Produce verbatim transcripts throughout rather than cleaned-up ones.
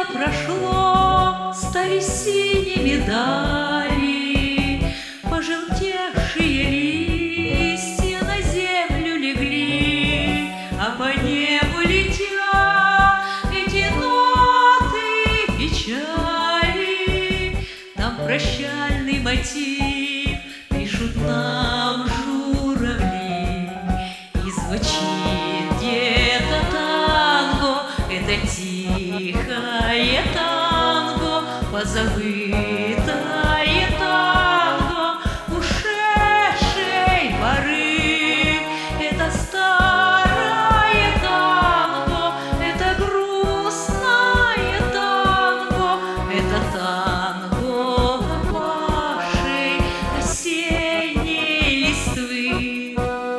лето прошло, стали синими дали, пожелтевшие листья на землю легли, а по небу летят эти ноты печали. Там прощальный мотив пишут нам журавли, и звучит где-то танго, это тихое танго, позабытое танго ушедшей поры. Это старое танго, это грустное танго, это танго опавшей осенней листвы.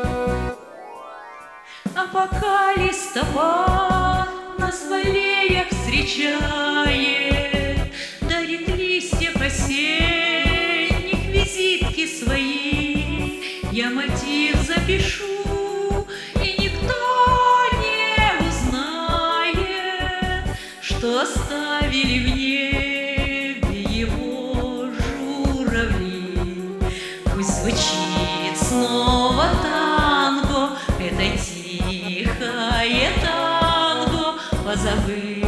А пока листопад нас в аллеях встречает, дарит листьев осенних визитки свои, я мотив запишу, и никто не узнает, что оставили в небе его журавли. Пусть звучит снова танго, это тихое танго, позабыть